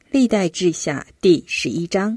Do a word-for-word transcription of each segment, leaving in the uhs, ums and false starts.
历代志下第十一章。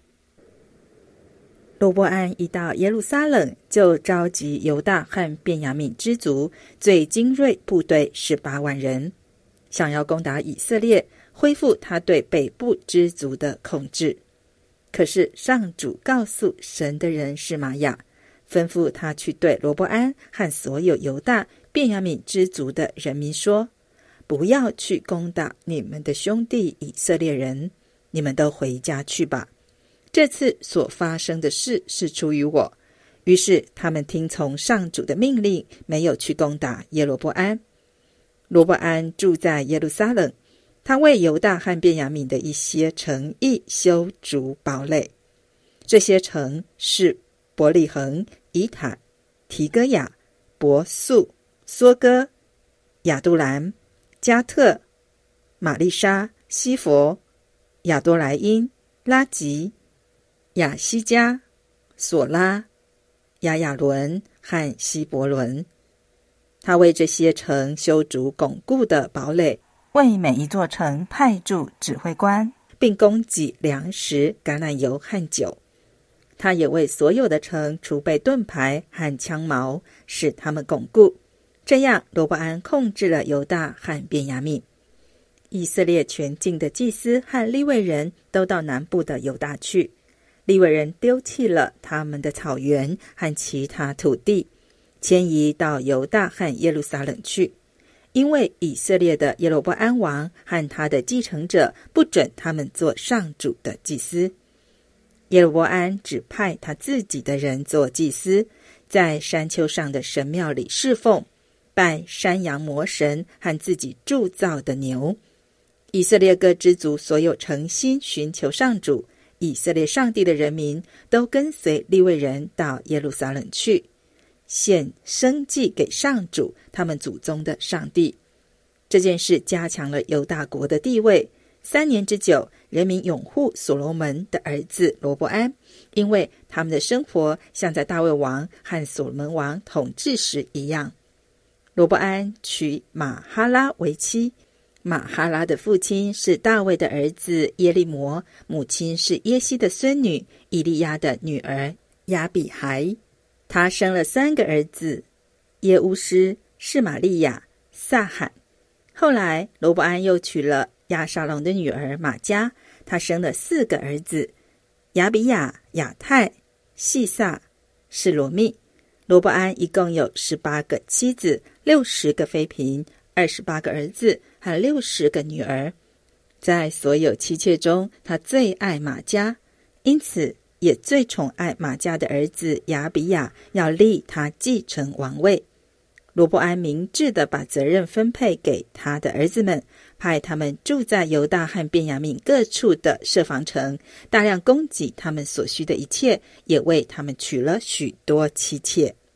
罗波安一到耶路撒冷，就召集犹大和便雅悯支族最精锐部队十八万人，想要攻打以色列，恢复他对北部支族的控制。可是上主告诉神的人示玛雅，吩咐他去对罗波安和所有犹大便雅悯支族的人民说，不要去攻打你们的兄弟以色列人，你们都回家去吧。这次所发生的事是出于我。于是他们听从上主的命令，没有去攻打耶罗波安。罗波安住在耶路撒冷，他为犹大和便雅悯的一些城邑修筑堡垒。这些城是伯利恒、以坦、提哥雅、伯素、梭哥、亚杜兰、加特、玛丽莎、西佛、亚多莱因、拉吉、亚西加、索拉、亚亚伦和希伯伦。他为这些城修筑巩固的堡垒，为每一座城派驻指挥官，并供给粮食、橄榄油和酒。他也为所有的城储备盾牌和枪矛，使他们巩固。这样罗波安控制了犹大和便雅悯。以色列全境的祭司和利未人都到南部的犹大去，利未人丢弃了他们的草原和其他土地，迁移到犹大和耶路撒冷去，因为以色列的耶罗波安王和他的继承者不准他们做上主的祭司。耶罗波安只派他自己的人做祭司，在山丘上的神庙里侍奉，拜山羊魔神和自己铸造的牛。以色列各支族所有诚心寻求上主以色列上帝的人民，都跟随利未人到耶路撒冷去，献生祭给上主他们祖宗的上帝。这件事加强了犹大国的地位。三年之久，人民拥护所罗门的儿子罗波安，因为他们的生活像在大卫王和所罗门王统治时一样。罗波安娶玛哈拉为妻，玛哈拉的父亲是大卫的儿子耶利摩，母亲是耶西的孙女以利亚的女儿亚比孩。他生了三个儿子，耶乌斯、示玛利亚、撒罕。后来罗波安又娶了亚沙龙的女儿玛迦，他生了四个儿子，亚比亚、亚泰、细撒、示罗密。罗波安一共有十八个妻子，六十个妃嫔，二十八个儿子和六十个女儿。在所有妻妾中，他最爱玛迦，因此也最宠爱玛迦的儿子亚比亚，要立他继承王位。罗波安明智地把责任分配给他的儿子们，派他们住在犹大和便雅悯各处的设防城，大量供给他们所需的一切，也为他们娶了许多妻妾。